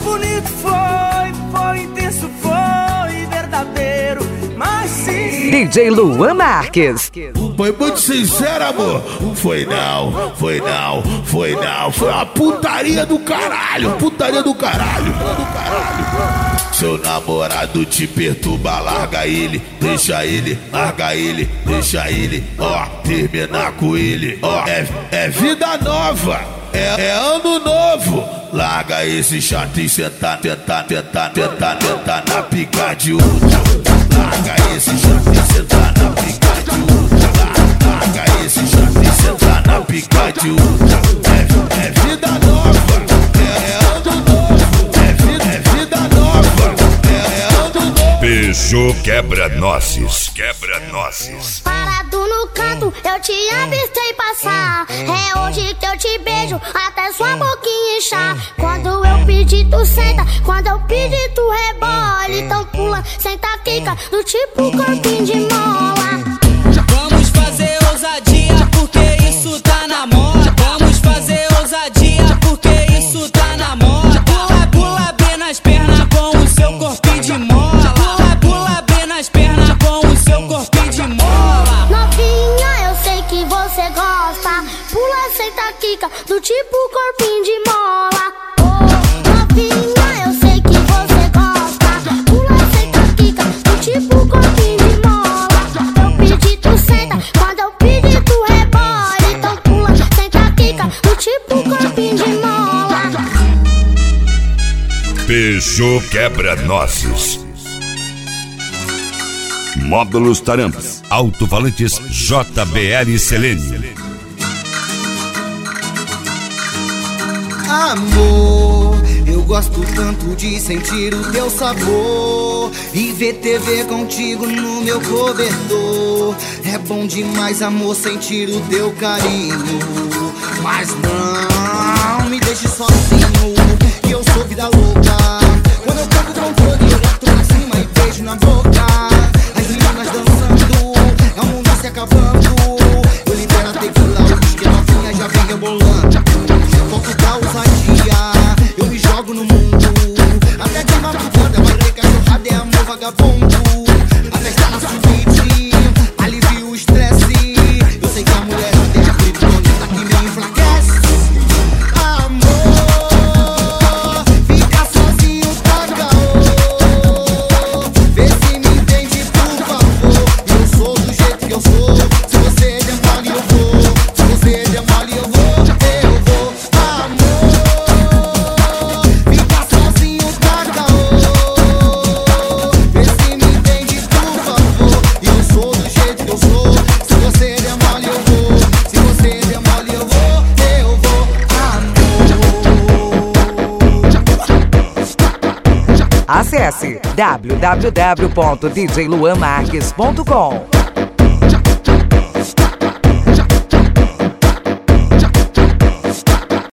bonito, foi intenso, foi verdadeiro, mas sim. DJ Luan Marques. Foi muito sincero, amor. Foi não, foi não, foi não. Foi uma putaria do caralho, putaria do caralho. Seu namorado te perturba, larga ele, deixa ele, larga ele, deixa ele, ó, terminar com ele, ó, é vida nova, é ano novo. Larga esse chato e sentar na pica de outra. Larga esse chato e sentar na pica de outra. Larga esse chato e sentar na pica de outra. É vida nova, é ano novo, é vida nova, é ano novo. Beijo quebra-nozes, quebra-nozes. Parado no canto, eu te avistei passar. É hoje que eu te beijo, até sua boquinha inchar. Quando eu pedir, tu senta. Quando eu pedir, tu rebola. Então pula, senta, quica, do tipo corpinho de mola. Vamos fazer ousadia, porque isso tá na moda. Vamos fazer ousadia, porque isso tá na moda. Pula, pula bem nas pernas com o seu corpinho de mola. Pula, pula bem nas pernas com o seu corpinho de mola. Novinha, eu sei que você gosta. Pula, senta, quica, do tipo corpinho de mola. Oh, novinha, eu sei que você gosta. Pula, senta, quica, do tipo corpinho de mola. Eu pedi, tu senta. Quando eu pedi, tu rebola. Então pula, senta, quica, do tipo corpinho de mola. Beijo quebra-nozes. Módulos Tarampas, alto-falantes JBL Selene. Amor, eu gosto tanto de sentir o teu sabor e ver TV contigo no meu cobertor. É bom demais, amor, sentir o teu carinho. Mas não me deixe sozinho, que eu sou vida louca. Quando eu pego o controle, eu boto pra cima e beijo na boca. As meninas dançando, é o mundo se acabando. Eu libero a tequila, o whisky, a novinha já vem rebolando. Foco da ousadia, eu me jogo no mundo. Até de madrugada vai ter cachorrada, é amor vagabundo. A festa na suíte, alivia o estresse. Eu sei que a mulher é a criptonita que me enfraquece. Amor, fica sozinho tá caô. Vê se me entende, por favor. Eu sou do jeito que eu sou. Se você der mole eu vou. Se você der mole eu vou. Acesse www.djluanmarques.com.